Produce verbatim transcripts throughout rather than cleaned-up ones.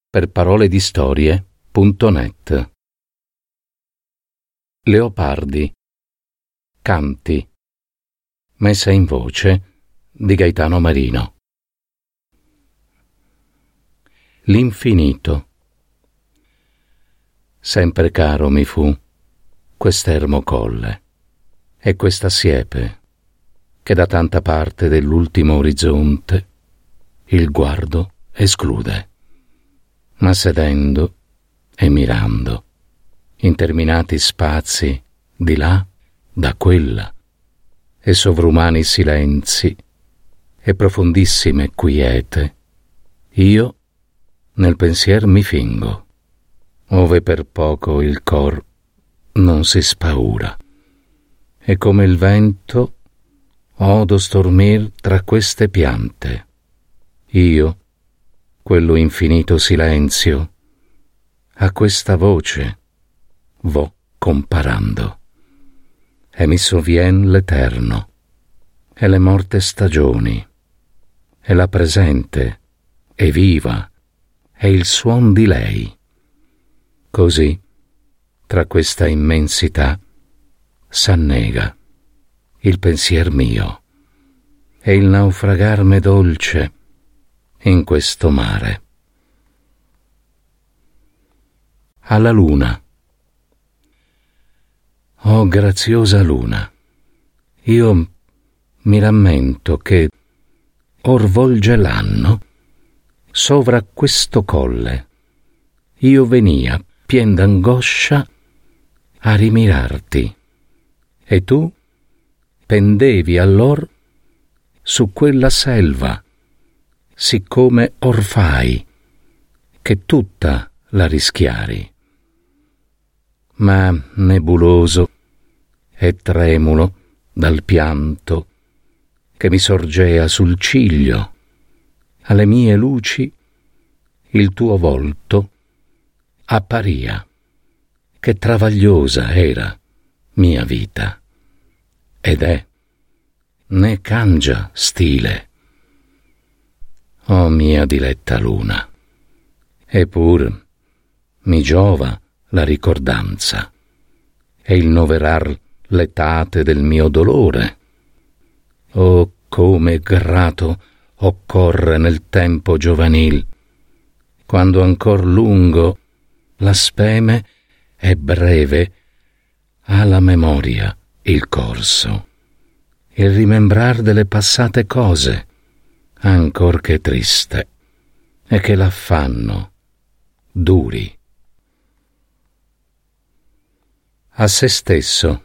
per parole di storie punto net. Leopardi. Canti. Messa in voce di Gaetano Marino. L'infinito. Sempre caro mi fu quest'ermo colle e questa siepe che da tanta parte dell'ultimo orizzonte il guardo esclude, ma sedendo e mirando interminati spazi di là da quella e sovrumani silenzi e profondissime quiete, io nel pensier mi fingo, ove per poco il cor non si spaura, e come il vento odo stormir tra queste piante, io, quello infinito silenzio, a questa voce vo comparando, e mi sovvien l'eterno, e le morte stagioni, e la presente, e viva, e il suon di lei. Così, tra questa immensità, s'annega il pensier mio, e il naufragar m'è dolce in questo mare. Alla luna. Oh graziosa luna, io mi rammento che or volge l'anno sovra questo colle io venia pien d'angoscia a rimirarti, e tu pendevi allor su quella selva, siccome or fai che tutta la rischiari. Ma nebuloso e tremulo dal pianto che mi sorgea sul ciglio, alle mie luci il tuo volto apparia, che travagliosa era mia vita, ed è, ne cangia stile. O mia diletta luna, eppur mi giova la ricordanza e il noverar l'etate del mio dolore. Oh, come grato occorre nel tempo giovanil, quando ancor lungo la speme e breve ha la memoria il corso, il rimembrar delle passate cose, ancor che triste, e che l'affanno duri. A se stesso.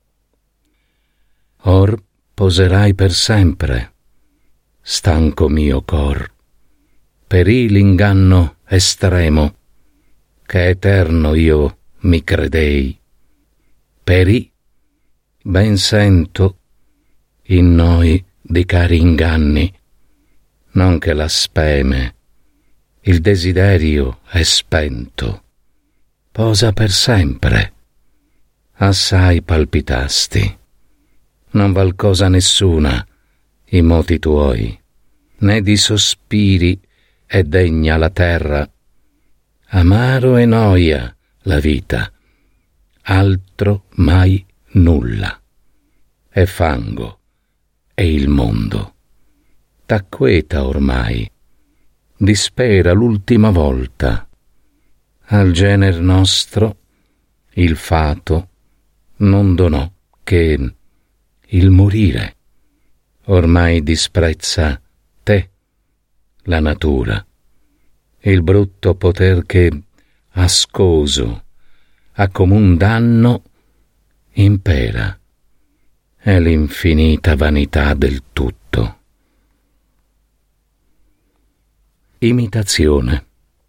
Or poserai per sempre, stanco mio cor, perì l'inganno estremo, che eterno io mi credei, perì, ben sento, in noi di cari inganni, non che la speme, il desiderio è spento, posa per sempre, assai palpitasti, non val cosa nessuna i moti tuoi, né di sospiri è degna la terra, amaro e noia la vita, altro mai nulla, è fango e il mondo t'acqueta ormai, dispera l'ultima volta, al gener nostro il fato non donò che il morire, ormai disprezza te, la natura, il brutto poter che, ascoso, a comun danno, impera, è l'infinita vanità del tutto. Imitazione.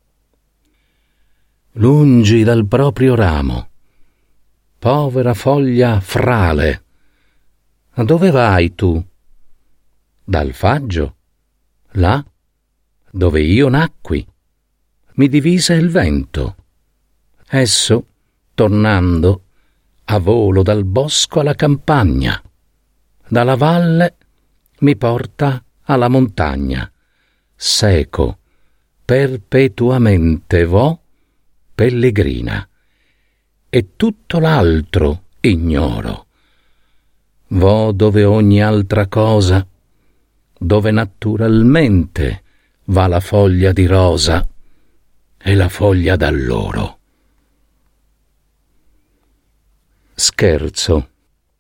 Lungi dal proprio ramo, povera foglia frale, a dove vai tu? Dal faggio, là dove io nacqui, mi divise il vento. Esso, tornando, a volo dal bosco alla campagna, dalla valle mi porta alla montagna, seco, perpetuamente vo pellegrina, e tutto l'altro ignoro. Vo dove ogni altra cosa, dove naturalmente va la foglia di rosa e la foglia d'alloro. Scherzo.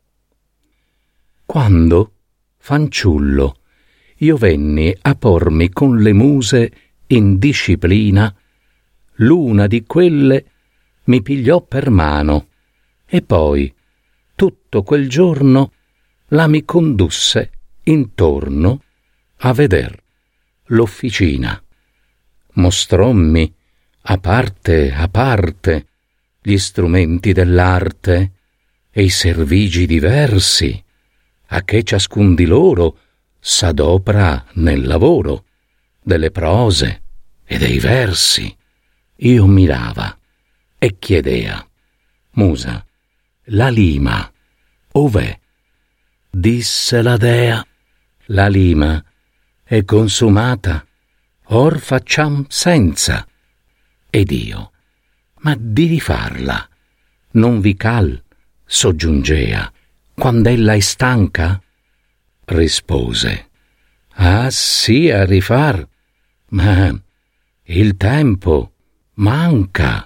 Quando, fanciullo, io venni a pormi con le muse in disciplina, l'una di quelle mi pigliò per mano e poi, tutto quel giorno, la mi condusse intorno a veder l'officina. Mostrommi, a parte a parte, gli strumenti dell'arte e i servigi diversi, a che ciascun di loro s'adopra nel lavoro delle prose e dei versi. Io mirava e chiedea: Musa, la lima ov'è? Disse la dea: la lima è consumata, or facciam senza. Ed io: ma di rifarla non vi cal, soggiungea, quand'ella è stanca? Rispose: ah sì, a rifar, ma il tempo manca.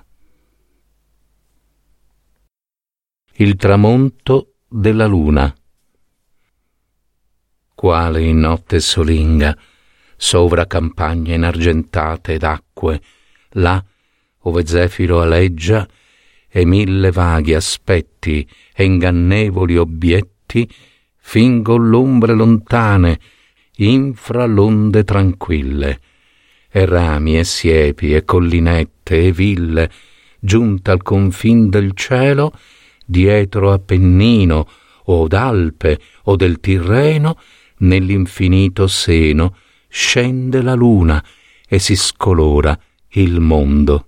Il tramonto della luna. Quale in notte solinga, sovra campagne inargentate d'acque, là ove Zefiro aleggia e mille vaghi aspetti e ingannevoli obietti fingon l'ombre lontane infra l'onde tranquille, e rami e siepi e collinette e ville giunta al confin del cielo, dietro Appennino o d'Alpe o del Tirreno, nell'infinito seno scende la luna e si scolora il mondo.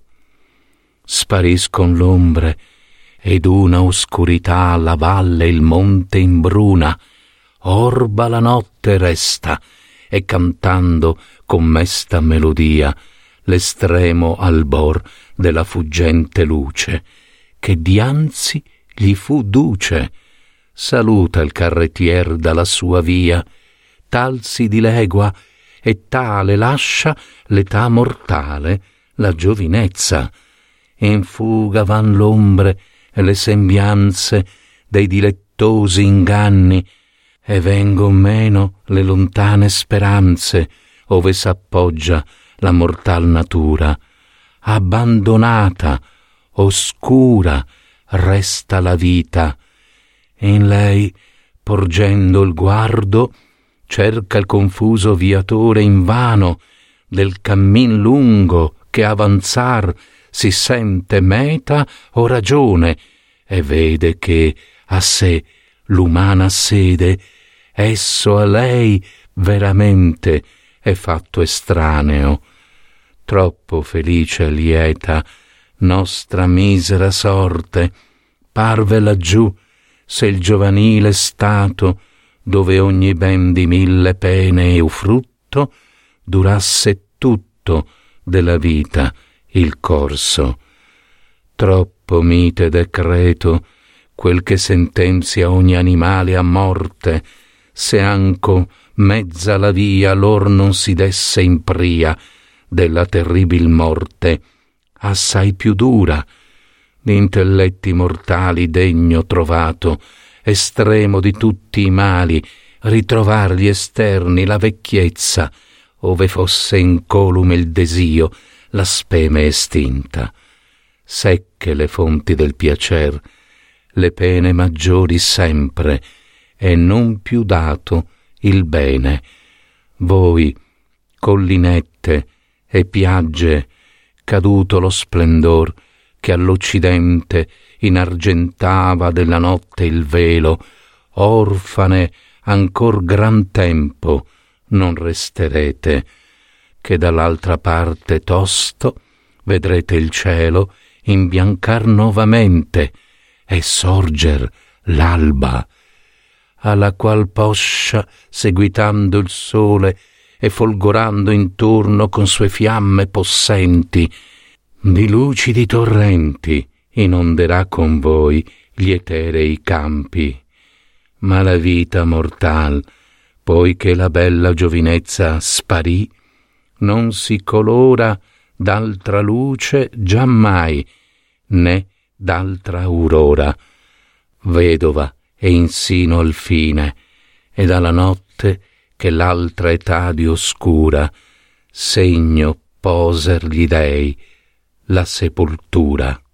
Spariscon l'ombre ed una oscurità la valle e il monte imbruna, orba la notte resta e cantando con mesta melodia l'estremo albor della fuggente luce che dianzi gli fu duce. Saluta il carrettier dalla sua via, tal si dilegua e tale lascia l'età mortale la giovinezza. In fuga van l'ombre e le sembianze dei dilettosi inganni, e vengon meno le lontane speranze ove s'appoggia la mortal natura. Abbandonata, oscura, resta la vita. In lei, porgendo il guardo, cerca il confuso viatore invano del cammin lungo che avanzar si sente meta o ragione, e vede che a sé l'umana sede esso a lei veramente è fatto estraneo. Troppo felice e lieta nostra misera sorte parve laggiù, se il giovanile stato, dove ogni ben di mille pene e frutto, durasse tutto della vita il corso. Troppo mite decreto quel che sentenzia ogni animale a morte, se anco mezza la via lor non si desse in pria della terribil morte, assai più dura, d'intelletti mortali degno trovato, estremo di tutti i mali, ritrovar gli esterni la vecchiezza, ove fosse incolume il desio, la speme estinta. Secche le fonti del piacer, le pene maggiori sempre, e non più dato il bene. Voi, collinette e piagge, caduto lo splendor che all'occidente inargentava della notte il velo, orfane ancor gran tempo non resterete, che dall'altra parte tosto vedrete il cielo imbiancar novamente e sorger l'alba, alla qual poscia, seguitando il sole e folgorando intorno con sue fiamme possenti, di lucidi torrenti inonderà con voi gli eterei campi. Ma la vita mortal, poiché la bella giovinezza sparì, non si colora d'altra luce giammai, né d'altra aurora, vedova e insino al fine, e dalla notte che l'altra età di oscura segno poser gli dei la sepoltura.